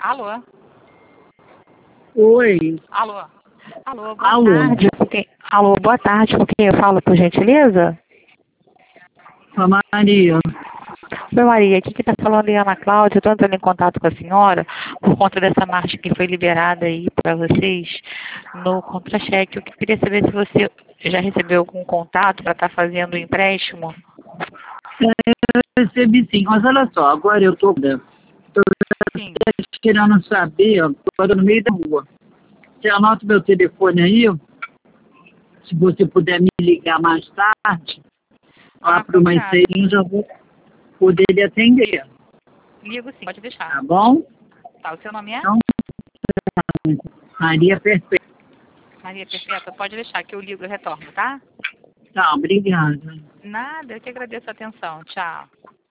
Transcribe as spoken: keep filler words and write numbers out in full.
Alô? Oi. Alô? Alô, boa Alô. tarde. Com quem- Alô, boa tarde. Com quem eu falo, por gentileza? A Maria. Oi, Maria. Aqui que está falando é a Ana Cláudia. Eu estou entrando em contato com a senhora por conta dessa marcha que foi liberada aí para vocês no contra-cheque. Eu queria saber se você já recebeu algum contato para estar fazendo o empréstimo. Eu recebi sim, mas olha só, agora eu tô, tô Sim. querendo saber, ó, tô no meio da rua. Você anota meu telefone aí, se você puder me ligar mais tarde, lá Ah, para umas combinado. seis eu já vou poder lhe atender, Ligo sim, pode deixar. tá bom? Tá, o seu nome é? Então, Maria Perfeita. Maria Perfeita, pode deixar que eu ligo e retorno, tá? Tá, obrigada. Nada, eu que agradeço a atenção. Tchau.